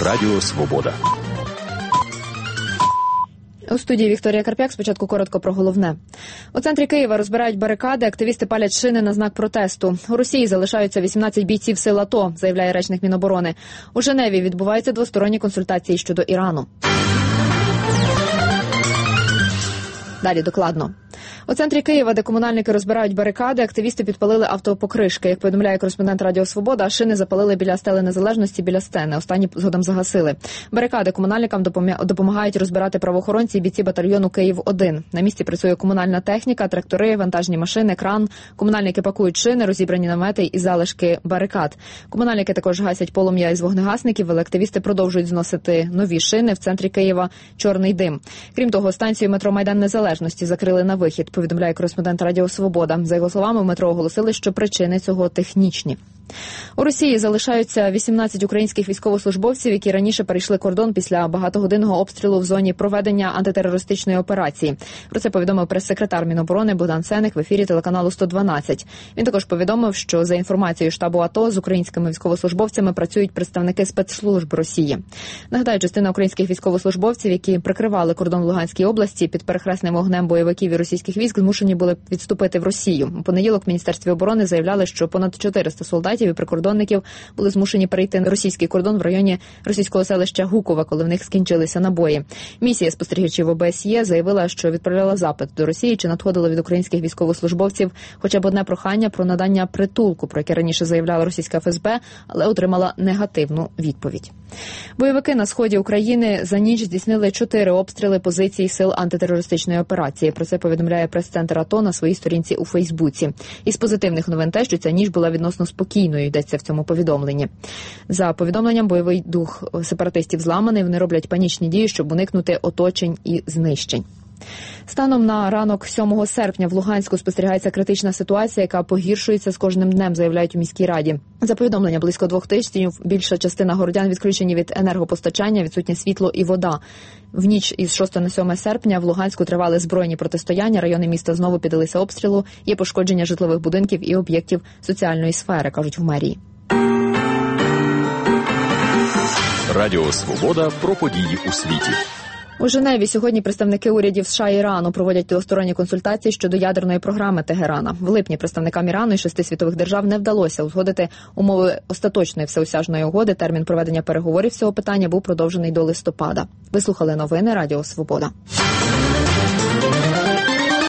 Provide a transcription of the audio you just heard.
Радіо Свобода. У студії Вікторія Карп'як. Спочатку коротко про головне. У центрі Києва розбирають барикади, активісти палять шини на знак протесту. У Росії залишаються 18 бійців сил АТО, заявляє речник Міноборони. У Женеві відбуваються двосторонні консультації щодо Ірану. Далі докладно. У центрі Києва, де комунальники розбирають барикади, активісти підпалили автопокришки. Як повідомляє кореспондент Радіо Свобода, шини запалили біля стели Незалежності, біля сцени. Останні згодом загасили. Барикади комунальникам допомагають розбирати правоохоронці і бійці батальйону «Київ-1». На місці працює комунальна техніка, трактори, вантажні машини, кран. Комунальники пакують шини, розібрані намети і залишки барикад. Комунальники також гасять полум'я із вогнегасників, але активісти продовжують зносити нові шини. В центрі Києва чорний дим. Крім того, станцію метро Майдан Незалежності закрили на вихід, повідомляє кореспондент Радіо Свобода. За його словами, в метро оголосили, що причини цього технічні. У Росії залишаються 18 українських військовослужбовців, які раніше перейшли кордон після багатогодинного обстрілу в зоні проведення антитерористичної операції. Про це повідомив прес-секретар Міноборони Богдан Сеник в ефірі телеканалу 112. Він також повідомив, що за інформацією штабу АТО з українськими військовослужбовцями працюють представники спецслужб Росії. Нагадаю, частина українських військовослужбовців, які прикривали кордон в Луганській області під перехресним вогнем бойовиків і російських військ, змушені були відступити в Росію. У понеділок в Міністерстві оборони заявляли, що понад 400 солдатів і прикордонників були змушені перейти на російський кордон в районі російського селища Гукове, коли в них скінчилися набої. Місія спостерігачів ОБСЄ заявила, що відправляла запит до Росії, чи надходило від українських військовослужбовців хоча б одне прохання про надання притулку, про яке раніше заявляла російська ФСБ, але отримала негативну відповідь. Бойовики на сході України за ніч здійснили 4 обстріли позицій сил антитерористичної операції. Про це повідомляє прес-центр АТО на своїй сторінці у Фейсбуці. Із позитивних новин те, що ця ніч була відносно спокійною, йдеться в цьому повідомленні. За повідомленням, бойовий дух сепаратистів зламаний, вони роблять панічні дії, щоб уникнути оточень і знищень. Станом на ранок 7 серпня в Луганську спостерігається критична ситуація, яка погіршується з кожним днем, заявляють у міській раді. За повідомленням, близько 2 тижнів більша частина городян відключені від енергопостачання, відсутнє світло і вода. В ніч із 6 на 7 серпня в Луганську тривали збройні протистояння, райони міста знову піддалися обстрілу, є пошкодження житлових будинків і об'єктів соціальної сфери, кажуть в мерії. Радіо Свобода про події у світі. У Женеві сьогодні представники урядів США і Ірану проводять двосторонні консультації щодо ядерної програми Тегерана. В липні представникам Ірану і 6 світових держав не вдалося узгодити умови остаточної всеосяжної угоди. Термін проведення переговорів з цього питання був продовжений до листопада. Ви слухали новини Радіо Свобода.